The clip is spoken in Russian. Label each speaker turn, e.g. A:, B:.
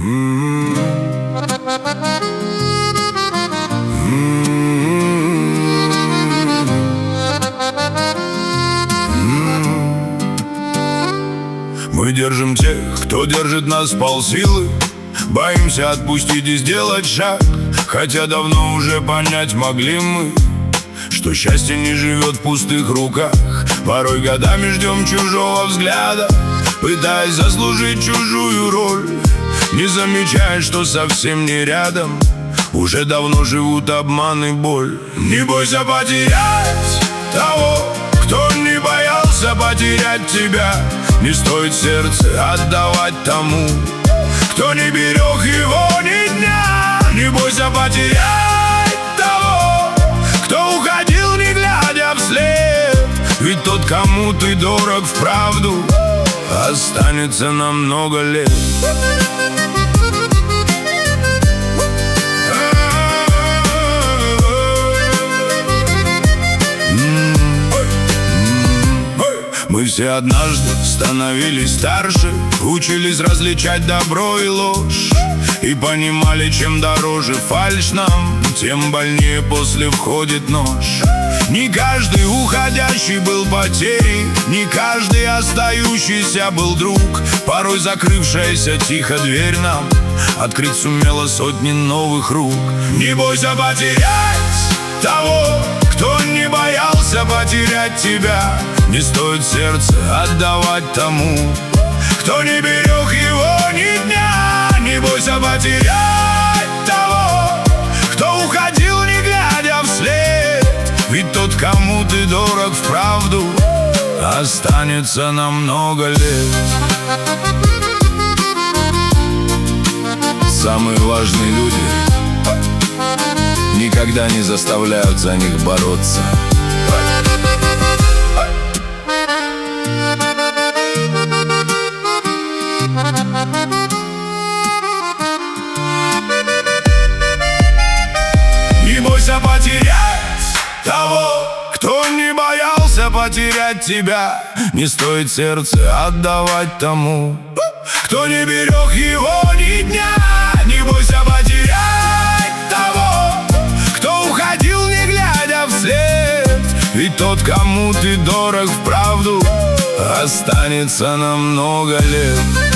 A: Мы держим тех, кто держит нас полсилы. Боимся отпустить и сделать шаг, хотя давно уже понять могли мы, что счастье не живет в пустых руках. Порой годами ждем чужого взгляда, пытаясь заслужить чужую роль, не замечая, что совсем не рядом уже давно живут обман и боль. Не бойся потерять того, кто не боялся потерять тебя. Не стоит сердце отдавать тому, кто не берег его ни дня. Не бойся потерять того, кто уходил, не глядя вслед. Ведь тот, кому ты дорог вправду, останется на много лет. Мы все однажды становились старше, учились различать добро и ложь, и понимали, чем дороже фальшь нам, тем больнее после входит нож. Не каждый уходящий был потерей, не каждый остающийся был друг. Порой закрывшаяся тихо дверь нам открыть сумела сотни новых рук. Не бойся потерять того, кто не боялся потерять тебя. Не стоит сердце отдавать тому, кто не берег его ни дня. Не бойся потерять того, кто уходил, не глядя вслед. Ведь тот, кому ты дорог вправду, останется на много лет. Самые важные люди никогда не заставляют за них бороться. Не бойся потерять того, кто не боялся потерять тебя. Не стоит сердце отдавать тому, кто не берег его ни дня. Не бойся потерять того, кто уходил, не глядя вслед. Ведь тот, кому ты дорог вправду, останется на много лет.